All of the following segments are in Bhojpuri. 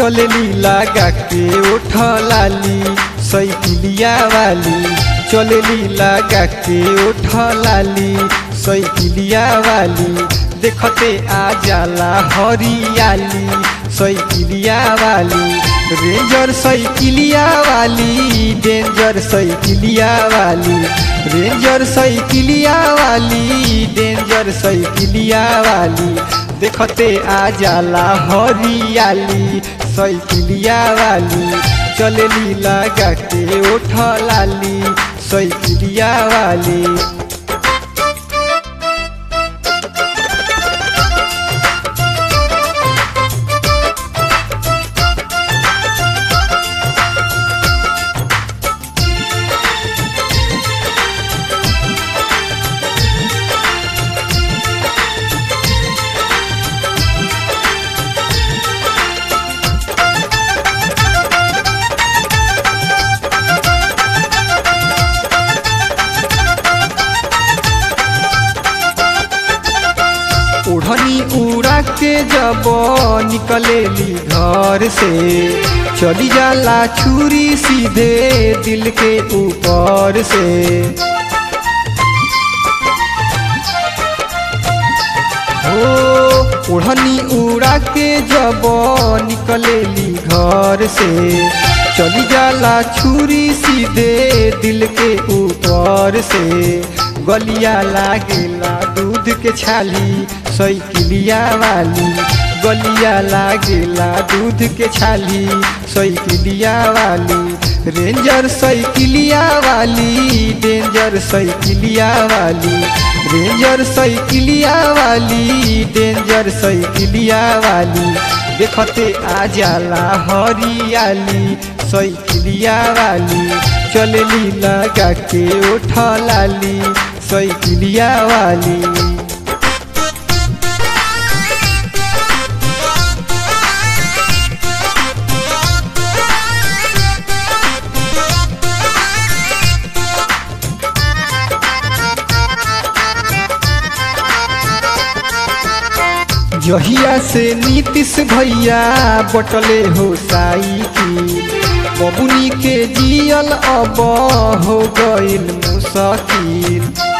चलेली लगा के उठ लाली साइकिलिया वाली, चलेली लगा के उठ लाली साइकिलिया वाली, देखते आ जाला हरियाली साइकिलिया वाली। रेंजर साइकिलिया वाली, डेंजर साइकिलिया वाली, रेंजर साइकिलिया वाली, डेंजर साइकिलिया वाली, देखते आ जाला हरियाली साइकिलिया वाली, चलेली लगा के उठ लाली साइकिलिया वाली। ओढ़नी उड़ा के जब निकलेली घर से, चली जाला छुरी सीधे दिल के ऊपर से। हो ओढ़नी उड़ा के जब निकलेली घर से, चली जाला छुरी सीधे दिल के ऊपर से। गलिया लागेला दूध के छाली साइकिलिया वाली, गलिया लागेला दूध के छाली साइकिलिया वाली। रेंजर साइकिलिया वाली, डेंजर साइकिलिया वाली, रेंजर साइकिलिया वाली, डेंजर साइकिलिया वाली, देखते आ जाला हरियाली साइकिलिया वाली, चलेली लगा के उठ लाली साइकिलिया वाली। जहिया से नीतीश भैया बटले हो साइकिल, बबुनी के जियल अब हो गइल मुश्किल।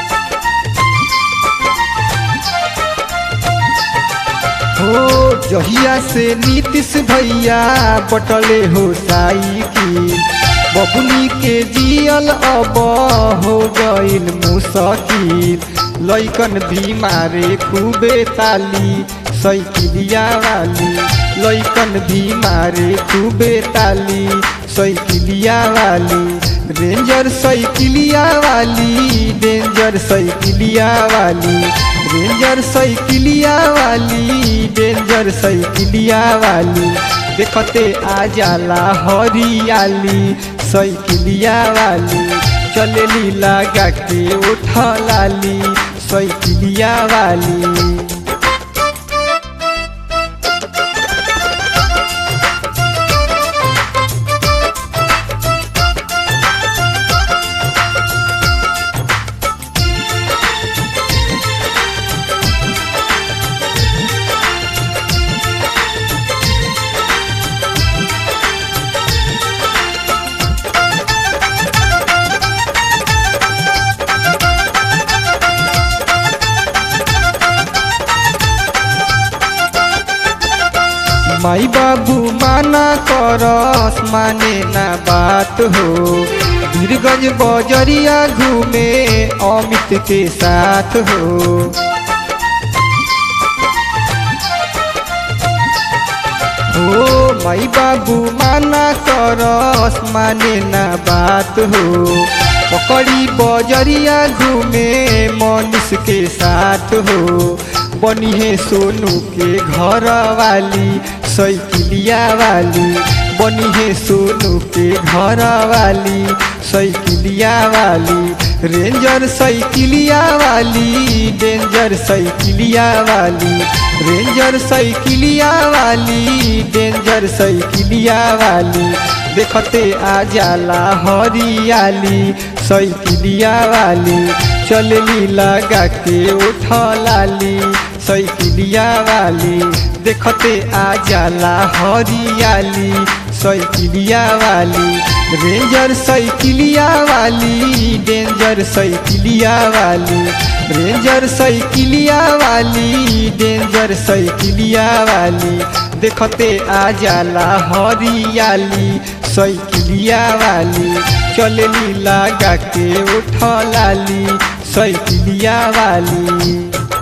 हो जहिया से नीतीश भैया बटले हो साइकिल, बबुनी के जियल अब हो गइल मुश्किल। लइकन भी मारे खूबे ताली साइकिलिया वाली, लइकन भी मारे खूबे ताली साइकिलिया वाली। रेंजर साइकिलिया वाली, डेंजर साइकिलिया वाली, रेंजर साइकिलिया वाली, डेंजर साइकिलिया वाली, देखते आ जाला हरियाली साइकिलिया वाली, चलेली लगा के उठ लाली साइकिलिया वाली। माई बाबू माना करस माने ना बात हो, वीरगंज बजरिया घूमे अमित के साथ हो। हो माई बाबू माना करस माने ना बात हो, पकड़ी बजरिया घूमे मनीष के साथ हो। बनी है सोनू के घर वाली साइकिलिया वाली, बनी है सोनू के घर वाली साइकिलिया वाली। रेंजर साइकिलिया वाली, डेंजर साइकिलिया वाली, रेंजर साइकिलिया वाली, डेंजर साइकिलिया वाली, देखते आ जाला हरियाली साइकिलिया वाली, चलेली लगा के उठ लाली साइकिलिया वाली देखते आ जाला हरियाली साइकिलिया वाली रेंजर साइकिलिया वाली डेंजर साइकिलिया वाली रेंजर साइकिलिया वाली डेंजर साइकिलिया वाली देखते आ जाला हरियाली साइकिलिया वाली चलली लगा के उठलाली साइकिलिया वाली।